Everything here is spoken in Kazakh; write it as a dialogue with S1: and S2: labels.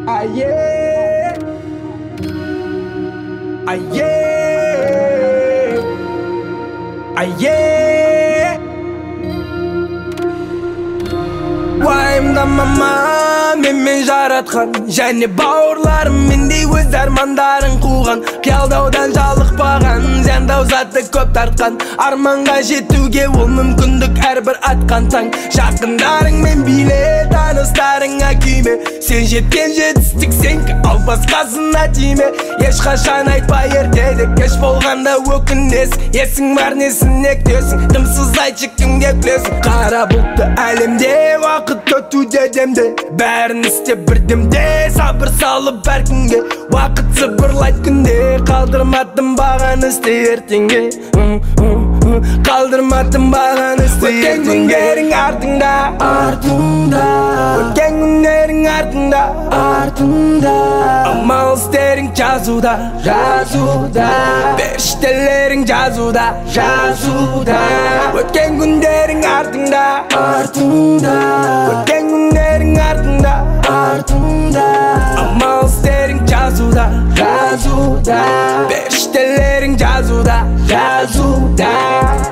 S1: Aye, aye, aye. Уайымдамама мен жаратқан және бауырларым мендей өз армандарын қуған, қиялдаудан жалықпаған, зияндау затты көп тартқан, арманға жетуге ол мүмкіндік әрбір атқан таң. Жақындарыңмен биле, таныстарыңа күйме, сен жеткен жетістік сенікі, ал басқасына тиме. Ешқашан айтпа ертеде, кеш болғанда өкінесің, есің бар несіне күтесің, дымсыз айтшы кімге күлесің. Қара бұлтты әлемде уақыт өтуде демде, бәрін істеп бір демде, сабыр салып әр күнге. Уақыт сыбырлайды күнде, қалдырмадым бағаны істе ертеңге, қалдырмадым бағаны істе ертеңге. Өткен күндерің артыңда, артыңда, өткен күндерің артыңда, артыңда. Амал істерің жазуда, жазуда, періштелерің жазуда, жазуда. Өткен күндерің артыңда, артыңда, өткен күндерің артыңда, артыңда. Амал істерің жазуда, жазуда, періштелерің жазуда, жазуда.